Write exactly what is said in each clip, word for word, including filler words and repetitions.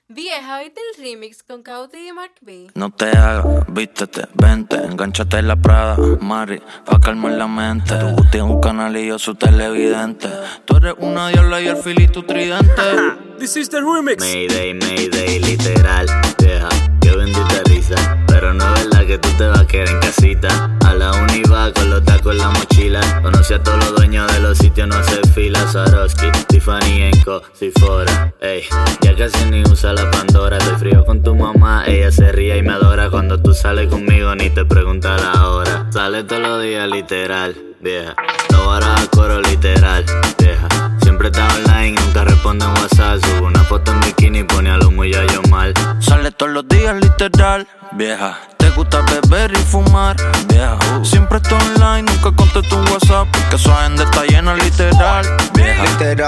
Vieja, ¿viste el remix con Cauti y Mark B? No te hagas, vístete, vente, enganchate en la Prada, Mari, pa' calmar la mente. Tu gusti es un canal y yo su televidente. Tú eres una diabla y el fili tu tridente. This is the remix. Mayday, Mayday, literal, vieja, qué bendita risa. Pero no es verdad que tú te vas a quedar en casita. A la uni va con los tacos en la mochila. Conoce a todos los dueños de los sitios, no hace fila. Swarovski, Tiffany Enco, Sephora. Ey, ya casi ni usa la Pandora. Estoy frío con tu mamá, ella se ríe y me adora. Cuando tú sales conmigo ni te pregunta la hora. Sale todos los días, literal, vieja. No varas a coro, literal, vieja. Siempre está online, nunca responde en WhatsApp. Subo una foto en bikini y pone a lo muy a yo mal. Sale todos los días, literal, vieja. Te gusta beber y fumar, vieja. Siempre está online, nunca contesto un WhatsApp. Porque su agenda está llena, literal, vieja.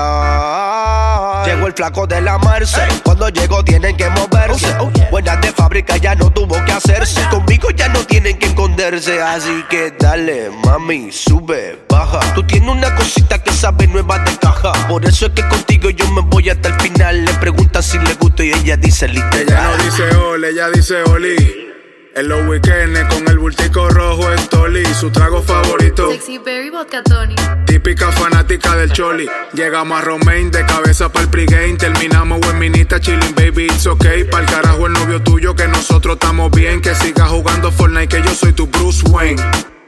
Literal. Llegó el flaco de la Marce. Cuando llegó tienen que moverse. Buenas de fábrica ya no tuvo que hacerse. Conmigo ya no tienen que esconderse. Así que dale, mami, sube, baja. Tú tienes una cosita que sabe nueva de caja. Por eso es que contigo yo me voy hasta el final. Le preguntan si le gusto y ella dice literal. Ella no dice ole, ella dice oli. En los weekends con el bultico rojo es Toli. Su trago favorito Sexy Berry Vodka Tony. Típica fanática del choli. Llegamos a Romaine de cabeza pa'l pregame. Terminamos en minita chilling, baby, it's okay. Pa'l carajo el novio tuyo que nosotros estamos bien. Que siga jugando Fortnite que yo soy tu Bruce Wayne.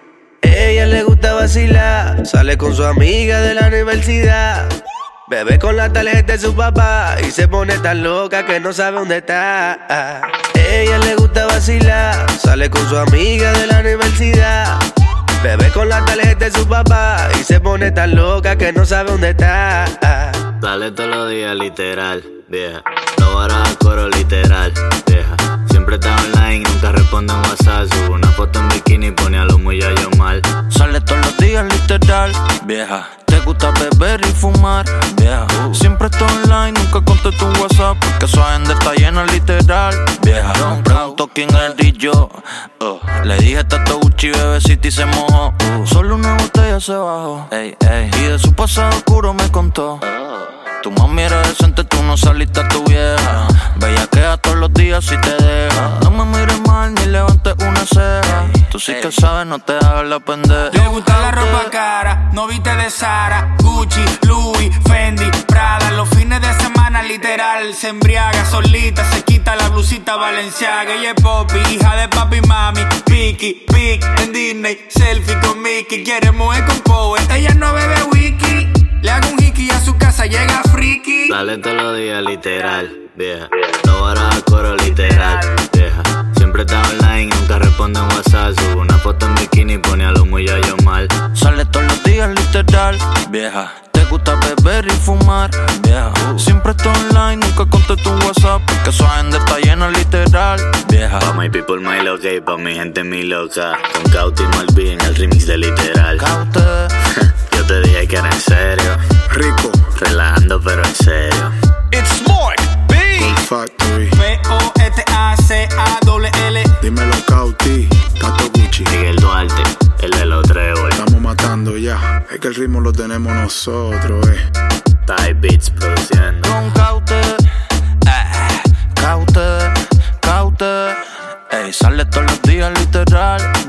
Ella le gusta vacilar. Sale con su amiga de la universidad. Bebe con la tarjeta de su papá y se pone tan loca que no sabe dónde está. Ella le gusta vacilar. Sale con su amiga de la universidad. Bebe con la tarjeta de su papá y se pone tan loca que no sabe dónde está. Sale todos los días, literal, vieja. No varas a coro, literal, vieja. Siempre está online, nunca responde en WhatsApp. Subo una foto en bikini y pone a lo muy a yo mal. Sale todos los días, literal, vieja. Te gusta beber y fumar, vieja. Siempre está online, nunca contesto un WhatsApp. Porque su agenda está llena, literal, vieja. Me pregunto quién es el yo. Uh. Le dije tato Gucci, bebecita y se mojó. Uh. Solo una botella se bajó. Ey, ey. Y de su pasado oscuro me contó. Tu mami era decente, tú no saliste a tu vieja. Bella queda todos los días si te deja. No me mires mal ni levantes una ceja. Tú sí que sabes, no te hagas la pendeja. Le gusta la ropa cara, no viste de Sara, Gucci, Louis, Fendi, Prada. Los fines de semana literal se embriaga solita, se quita la blusita Balenciaga. Ella es Poppy, hija de papi y mami. Vicky, Vic, en Disney, selfie con Mickey. Quiere mujer con Power, ella no bebe wiki. Le hago un hiki y a su casa llega friki. Sale todos los días, literal, vieja. No varas a coro, literal, vieja. Siempre está online, nunca responde en WhatsApp. Subo una foto en bikini y pone a lo muy a yo mal. Sale todos los días, literal, vieja. Te gusta beber y fumar, vieja. Siempre está online, nunca contesto un WhatsApp. Porque su agenda está llena, literal, vieja. Pa' my people, my loca y pa' mi gente, mi loca. Con Cauti y Mark B en el remix de literal. Caute. Yo te dije que era en serio. Rico, relajando pero en serio. It's Mark B. Cool Factory. P O T A C A L L. Dímelo Cauti, Tato Gucci. Miguel Duarte, el de los trébol. Estamos matando ya. Es que el ritmo lo tenemos nosotros, eh. Type Beats produciendo. Con Caute, eh, Caute, Caute. Ey, sale todos los días, literal.